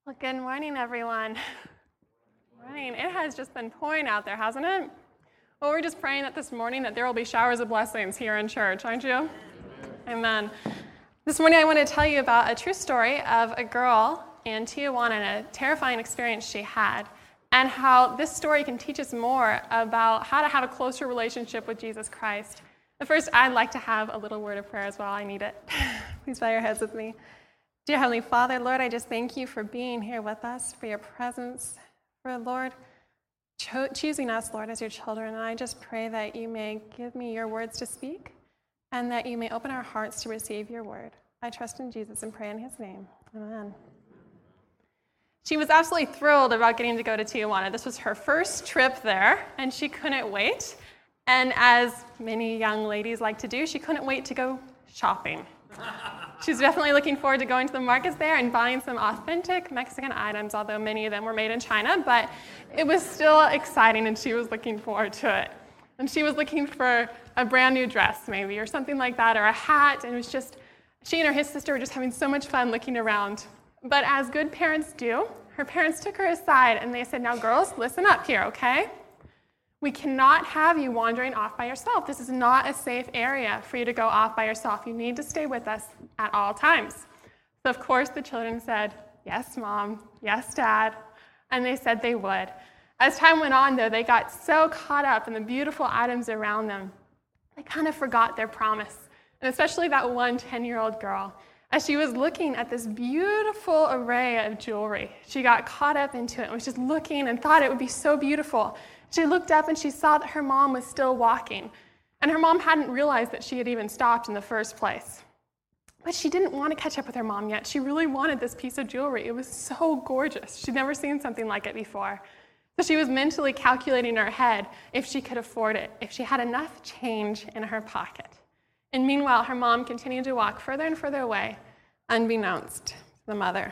Well, good morning, everyone. Morning. It has just been pouring out there, hasn't it? Well, we're just praying that this morning that there will be showers of blessings here in church, aren't you? Amen. This morning I want to tell you about a true story of a girl in Tijuana and a terrifying experience she had, and how this story can teach us more about how to have a closer relationship with Jesus Christ. But first, I'd like to have a little word of prayer as well. I need it. Please bow your heads with me. Dear Heavenly Father, Lord, I just thank you for being here with us, for your presence, for, Lord, choosing us, Lord, as your children. And I just pray that you may give me your words to speak and that you may open our hearts to receive your word. I trust in Jesus and pray in his name. Amen. She was absolutely thrilled about getting to go to Tijuana. This was her first trip there, and she couldn't wait. And as many young ladies like to do, she couldn't wait to go shopping. She's definitely looking forward to going to the markets there and buying some authentic Mexican items, although many of them were made in China, but it was still exciting and she was looking forward to it. And she was looking for a brand new dress maybe, or something like that, or a hat, and it was just, she and her sister were just having so much fun looking around. But as good parents do, her parents took her aside and they said, now girls, listen up here, okay? We cannot have you wandering off by yourself. This is not a safe area for you to go off by yourself. You need to stay with us at all times. So of course the children said, yes, Mom, yes, Dad, and they said they would. As time went on, though, they got so caught up in the beautiful items around them, they kind of forgot their promise, and especially that one 10-year-old girl. As she was looking at this beautiful array of jewelry, she got caught up into it and was just looking and thought it would be so beautiful. She looked up and she saw that her mom was still walking, and her mom hadn't realized that she had even stopped in the first place. But she didn't want to catch up with her mom yet. She really wanted this piece of jewelry. It was so gorgeous. She'd never seen something like it before. So she was mentally calculating in her head if she could afford it, if she had enough change in her pocket. And meanwhile, her mom continued to walk further and further away, unbeknownst to the mother.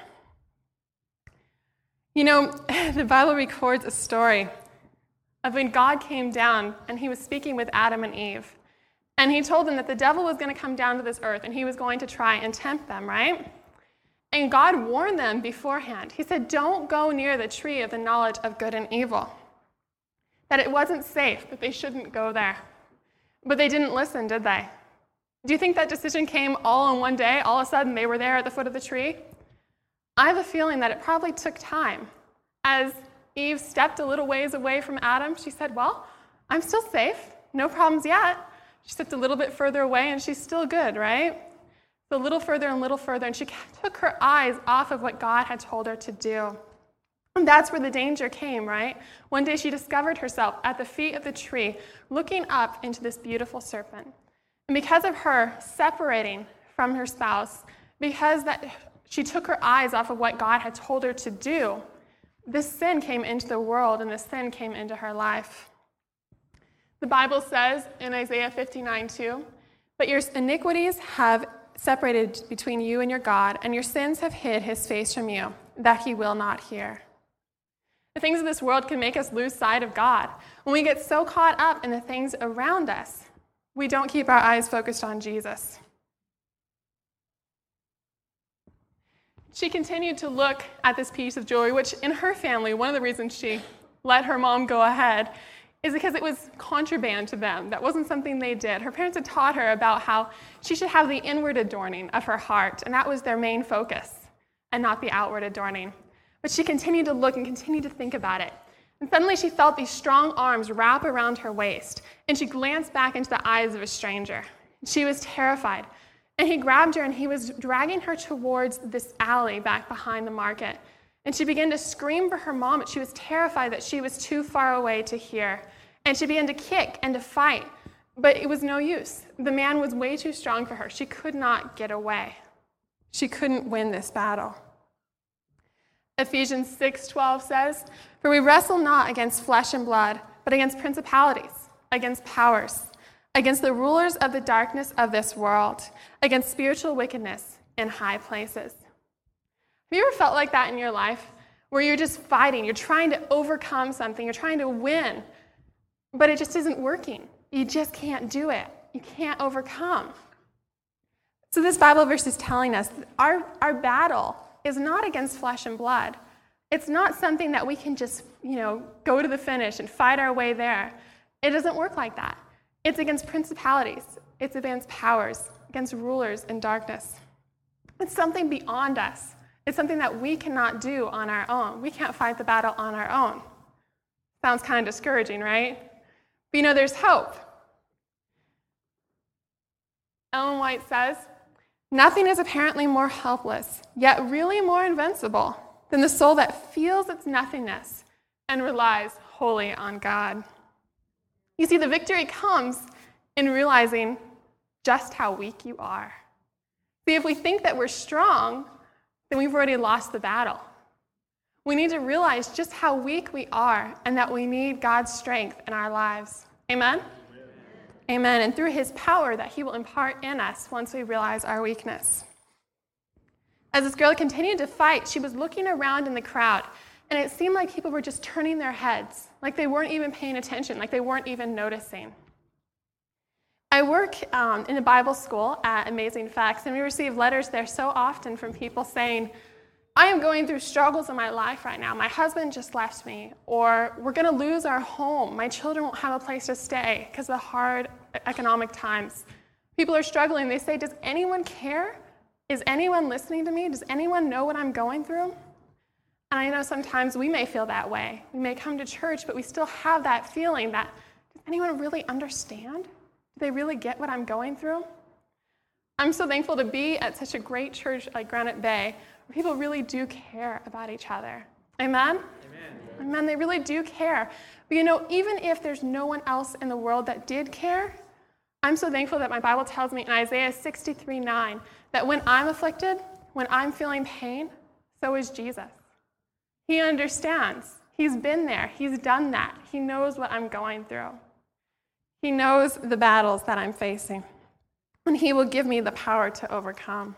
You know, the Bible records a story of when God came down and he was speaking with Adam and Eve. And he told them that the devil was going to come down to this earth and he was going to try and tempt them, right? And God warned them beforehand. He said, don't go near the tree of the knowledge of good and evil. That it wasn't safe, that they shouldn't go there. But they didn't listen, did they? Do you think that decision came all in one day? All of a sudden they were there at the foot of the tree? I have a feeling that it probably took time. As Eve stepped a little ways away from Adam, she said, well, I'm still safe, no problems yet. She stepped a little bit further away and she's still good, right? So a little further, and she took her eyes off of what God had told her to do. And that's where the danger came, right? One day she discovered herself at the feet of the tree, looking up into this beautiful serpent. And because of her separating from her spouse, because that she took her eyes off of what God had told her to do, this sin came into the world and this sin came into her life. The Bible says in Isaiah 59:2, but your iniquities have separated between you and your God, and your sins have hid his face from you, that he will not hear. The things of this world can make us lose sight of God. When we get so caught up in the things around us, we don't keep our eyes focused on Jesus. She continued to look at this piece of jewelry, which in her family, one of the reasons she let her mom go ahead is because it was contraband to them. That wasn't something they did. Her parents had taught her about how she should have the inward adorning of her heart, and that was their main focus, and not the outward adorning. But she continued to look and continued to think about it. And suddenly she felt these strong arms wrap around her waist, and she glanced back into the eyes of a stranger. She was terrified. And he grabbed her and he was dragging her towards this alley back behind the market. And she began to scream for her mom, but she was terrified that she was too far away to hear. And she began to kick and to fight, but it was no use. The man was way too strong for her. She could not get away. She couldn't win this battle. Ephesians 6:12 says, for we wrestle not against flesh and blood, but against principalities, against powers, against the rulers of the darkness of this world, against spiritual wickedness in high places. Have you ever felt like that in your life, where you're just fighting, you're trying to overcome something, you're trying to win, but it just isn't working? You just can't do it. You can't overcome. So this Bible verse is telling us that our battle is not against flesh and blood. It's not something that we can just, go to the finish and fight our way there. It doesn't work like that. It's against principalities. It's against powers, against rulers in darkness. It's something beyond us. It's something that we cannot do on our own. We can't fight the battle on our own. Sounds kind of discouraging, right? But there's hope. Ellen White says, "Nothing is apparently more helpless, yet really more invincible, than the soul that feels its nothingness and relies wholly on God." You see, the victory comes in realizing just how weak you are. See, if we think that we're strong, then we've already lost the battle. We need to realize just how weak we are and that we need God's strength in our lives. Amen? Amen. And through his power that he will impart in us once we realize our weakness. As this girl continued to fight, she was looking around in the crowd, and it seemed like people were just turning their heads, like they weren't even paying attention, like they weren't even noticing. I work in a Bible school at Amazing Facts, and we receive letters there so often from people saying, "I am going through struggles in my life right now. My husband just left me," or "We're going to lose our home. My children won't have a place to stay because of the hard economic times." People are struggling. They say, "Does anyone care? Is anyone listening to me? Does anyone know what I'm going through?" And I know sometimes we may feel that way. We may come to church, but we still have that feeling that, does anyone really understand? Do they really get what I'm going through? I'm so thankful to be at such a great church like Granite Bay, where people really do care about each other. Amen? Amen. Amen. They really do care. But even if there's no one else in the world that did care, I'm so thankful that my Bible tells me in Isaiah 63:9 that when I'm afflicted, when I'm feeling pain, so is Jesus. He understands. He's been there. He's done that. He knows what I'm going through. He knows the battles that I'm facing. And he will give me the power to overcome.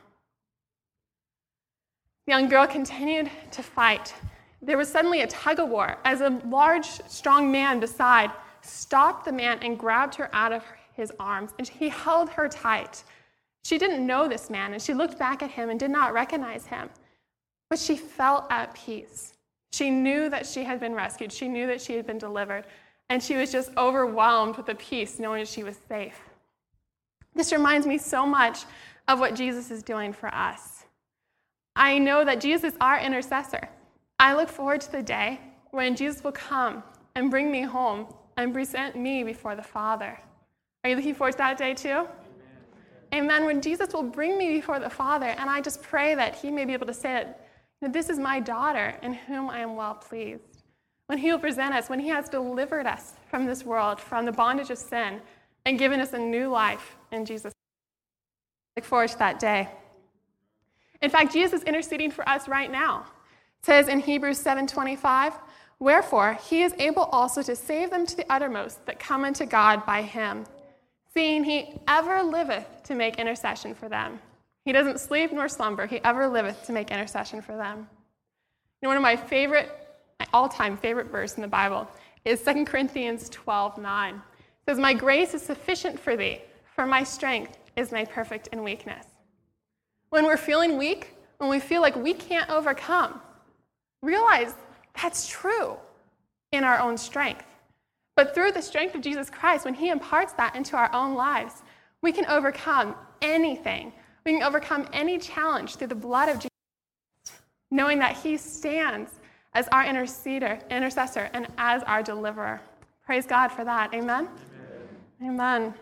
The young girl continued to fight. There was suddenly a tug-of-war as a large, strong man beside stopped the man and grabbed her out of his arms, and he held her tight. She didn't know this man, and she looked back at him and did not recognize him. But she felt at peace. She knew that she had been rescued. She knew that she had been delivered. And she was just overwhelmed with the peace, knowing that she was safe. This reminds me so much of what Jesus is doing for us. I know that Jesus is our intercessor. I look forward to the day when Jesus will come and bring me home and present me before the Father. Are you looking forward to that day too? Amen. When Jesus will bring me before the Father, and I just pray that he may be able to say that this is my daughter in whom I am well pleased. When he will present us, when he has delivered us from this world, from the bondage of sin, and given us a new life in Jesus. I look forward to that day. In fact, Jesus is interceding for us right now. It says in Hebrews 7:25, "Wherefore he is able also to save them to the uttermost that come unto God by him, seeing he ever liveth to make intercession for them." He doesn't sleep nor slumber. He ever liveth to make intercession for them. One of my all-time favorite verse in the Bible is 2 Corinthians 12:9. It says, "My grace is sufficient for thee, for my strength is made perfect in weakness." When we're feeling weak, when we feel like we can't overcome, realize that's true in our own strength. But through the strength of Jesus Christ, when he imparts that into our own lives, we can overcome anything. We can overcome any challenge through the blood of Jesus, knowing that he stands as our intercessor, and as our deliverer. Praise God for that. Amen? Amen.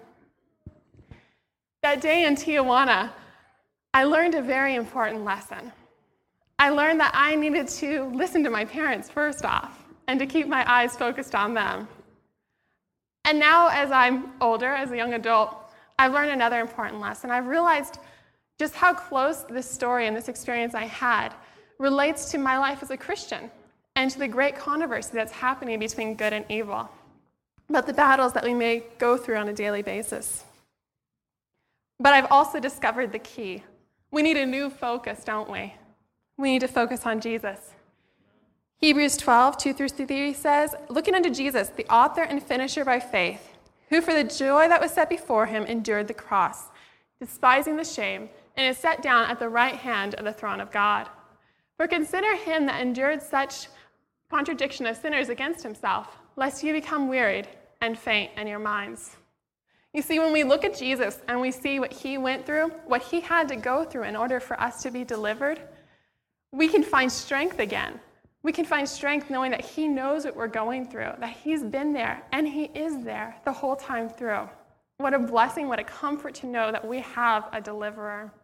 That day in Tijuana, I learned a very important lesson. I learned that I needed to listen to my parents first off, and to keep my eyes focused on them. And now, as I'm older, as a young adult, I've learned another important lesson. I've realized just how close this story and this experience I had relates to my life as a Christian, and to the great controversy that's happening between good and evil, about the battles that we may go through on a daily basis. But I've also discovered the key. We need a new focus, don't we? We need to focus on Jesus. Hebrews 12:2-3 says, "Looking unto Jesus, the author and finisher by faith, who for the joy that was set before him endured the cross, despising the shame, and is set down at the right hand of the throne of God. For consider him that endured such contradiction of sinners against himself, lest you become wearied and faint in your minds. You see, when we look at Jesus and we see what he went through, what he had to go through in order for us to be delivered, we can find strength again. We can find strength knowing that he knows what we're going through, that he's been there, and he is there the whole time through. What a blessing, what a comfort to know that we have a deliverer.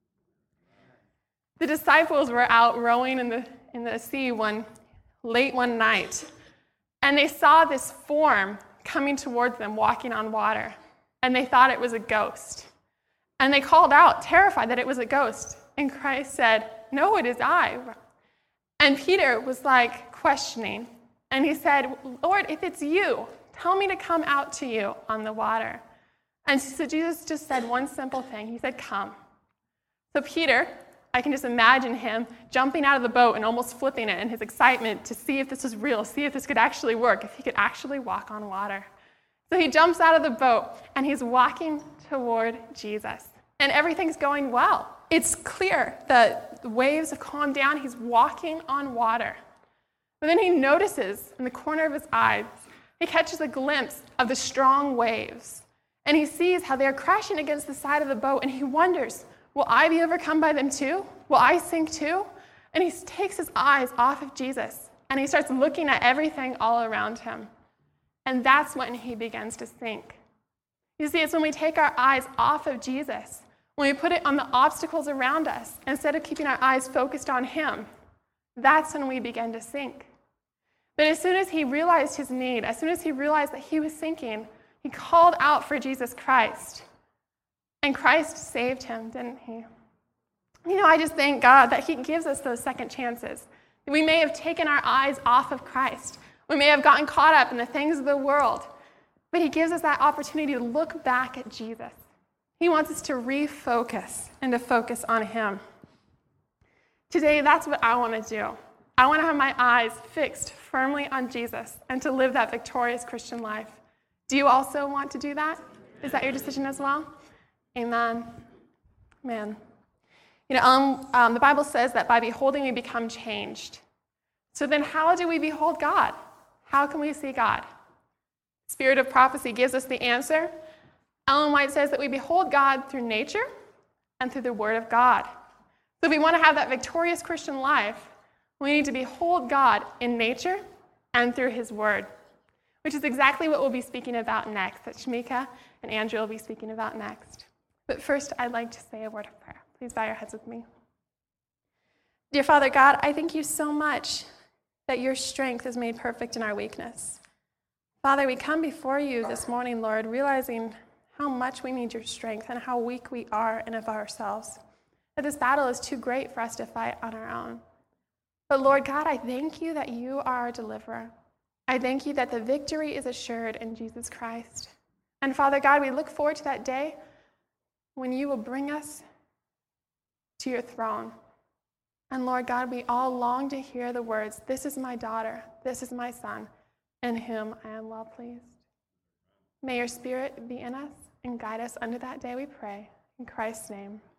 The disciples were out rowing in the sea late one night, and they saw this form coming towards them, walking on water, and they thought it was a ghost. And they called out, terrified that it was a ghost. And Christ said, "No, it is I." And Peter was like questioning, and he said, "Lord, if it's you, tell me to come out to you on the water." And so Jesus just said one simple thing. He said, "Come." So Peter, I can just imagine him jumping out of the boat and almost flipping it in his excitement to see if this was real, see if this could actually work, if he could actually walk on water. So he jumps out of the boat, and he's walking toward Jesus. And everything's going well. It's clear that the waves have calmed down. He's walking on water. But then he notices in the corner of his eye, he catches a glimpse of the strong waves. And he sees how they're crashing against the side of the boat, and he wonders, will I be overcome by them too? Will I sink too? And he takes his eyes off of Jesus, and he starts looking at everything all around him. And that's when he begins to sink. You see, it's when we take our eyes off of Jesus, when we put it on the obstacles around us, instead of keeping our eyes focused on him, that's when we begin to sink. But as soon as he realized his need, as soon as he realized that he was sinking, he called out for Jesus Christ. And Christ saved him, didn't he? You know, I just thank God that he gives us those second chances. We may have taken our eyes off of Christ. We may have gotten caught up in the things of the world. But he gives us that opportunity to look back at Jesus. He wants us to refocus and to focus on him. Today, that's what I want to do. I want to have my eyes fixed firmly on Jesus and to live that victorious Christian life. Do you also want to do that? Is that your decision as well? Amen. Man. You know, the Bible says that by beholding we become changed. So then how do we behold God? How can we see God? Spirit of prophecy gives us the answer. Ellen White says that we behold God through nature and through the Word of God. So if we want to have that victorious Christian life, we need to behold God in nature and through his Word, which is exactly what we'll be speaking about next, that Shamika and Andrew will be speaking about next. But first, I'd like to say a word of prayer. Please bow your heads with me. Dear Father God, I thank you so much that your strength is made perfect in our weakness. Father, we come before you this morning, Lord, realizing how much we need your strength and how weak we are and of ourselves, that this battle is too great for us to fight on our own. But Lord God, I thank you that you are our deliverer. I thank you that the victory is assured in Jesus Christ. And Father God, we look forward to that day when you will bring us to your throne. And Lord God, we all long to hear the words, "This is my daughter, this is my son, in whom I am well pleased." May your Spirit be in us and guide us unto that day, we pray. In Christ's name.